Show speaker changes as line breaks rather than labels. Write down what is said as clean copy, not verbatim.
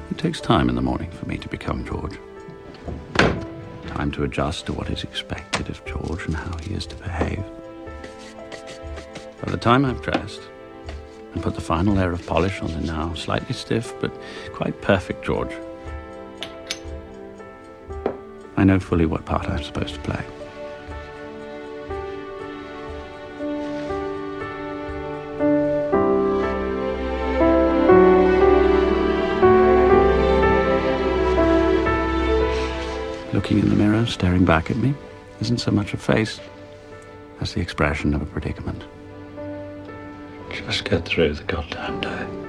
It takes time in the morning for me to become George. Time to adjust to what is expected of George and how he is to behave. By the time I've dressed and put the final layer of polish on the now slightly stiff but quite perfect George, I know fully what part I'm supposed to play. Looking in the mirror, staring back at me, isn't so much a face as the expression of a predicament.
Just get through the goddamn day.